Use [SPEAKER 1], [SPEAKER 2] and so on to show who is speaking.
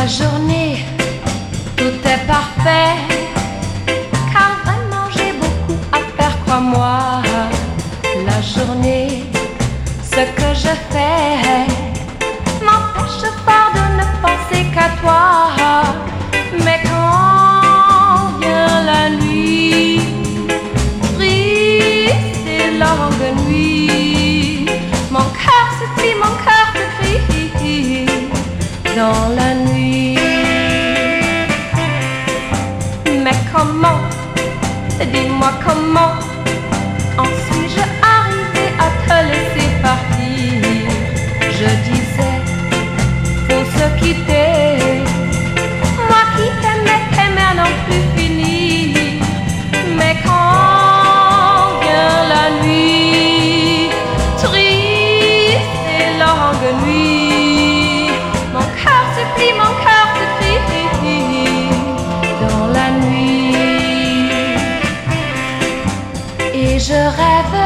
[SPEAKER 1] La journée, tout est parfait, car vraiment j'ai beaucoup à faire, crois-moi. La journée, ce que je fais m'empêche fort de ne penser qu'à toi. Mais quand vient la nuit, triste et longue nuit, mon cœur se crie, mon cœur te crie dans la nuit. Mais comment, dis-moi comment en suis-je arrivé à te laisser partir? Je disais, faut se quitter, moi qui t'aimais, t'aimais à n'en plus finir. Mais quand vient la nuit, triste et longue nuit, mon cœur se plie, mon cœur se crie dans la nuit. Et je rêve